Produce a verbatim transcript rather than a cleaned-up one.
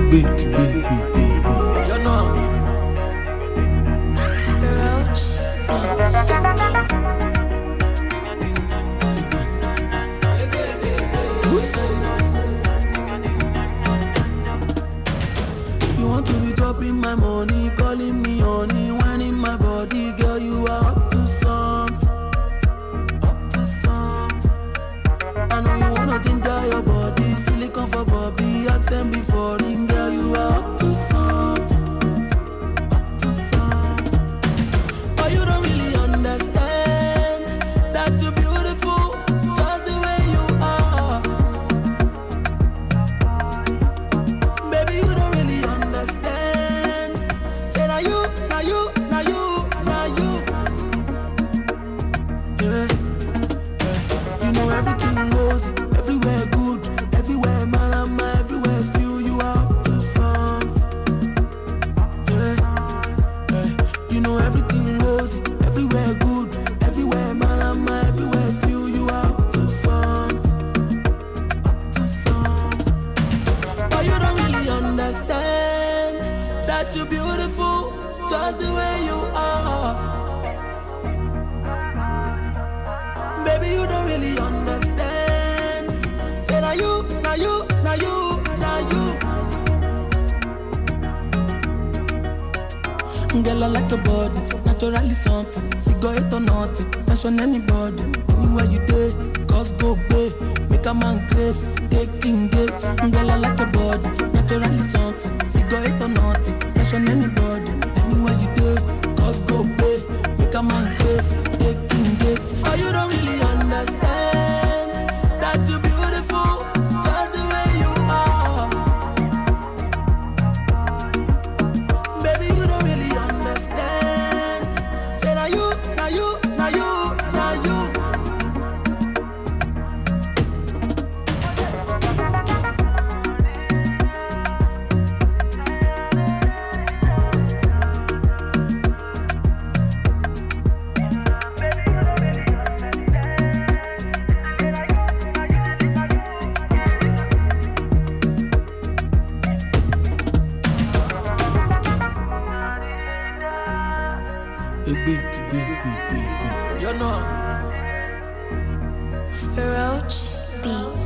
Beat, beat, beat, beat, beat. You know. You want to be dropping my money, calling me honey, whining my body, girl. You are up to something, up to something. I know you wanna ginger your body, silicone for Bobby, ask them before ring, girl. You are up to something, up to something. But you don't really understand that you're beautiful, just the way you are. Baby, you don't really understand. Say now you, now you, now you, now you. Yeah, yeah. You know everything goes everywhere good, everywhere man, I'm everywhere still. You are up to something. Yeah, yeah. You know everything goes everywhere good, everywhere man, I'm everywhere still. You are up to something, up to something. But you don't really understand that you're beautiful, just the way you are. Baby, you don't really understand. Say now you, now you, now you, now you. Girl, I like your body, naturally something. Figure it or nothing, tension anybody, anywhere you day. Cause go bay, make a man grace, taking gates. Girl, I like your body, naturally something. Figure it or nothing, tension anybody, anywhere you day. Cause go bay, make a man grace, taking gates. Oh, you don't really understand that you're beautiful, just the way you are. Baby, you don't really understand. Say now you, now you, now you, now you. Beat, beat, beat, beat, beat. You know. Roach beat.